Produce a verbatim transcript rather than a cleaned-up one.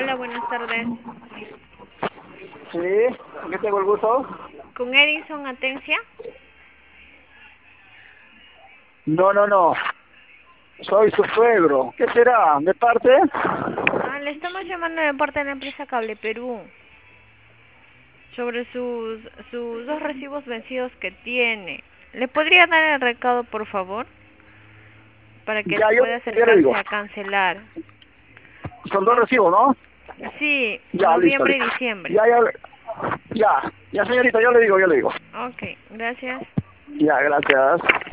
Hola, buenas tardes. Sí, ¿con qué tengo el gusto? ¿Con Edison Atencia? No, no, no. Soy su suegro. ¿Qué será? ¿De parte? Ah, le estamos llamando de parte de la empresa Cable Perú sobre sus, sus dos recibos vencidos que tiene. ¿Le podría dar el recado, por favor? Para que Ya, yo, pueda ya le acercarse digo. a cancelar. Son dos recibos, ¿no? Sí, Ya, listo, noviembre y listo. diciembre. Ya, ya, ya, ya, señorita, yo le digo, yo le digo. Ok, gracias. Ya, gracias.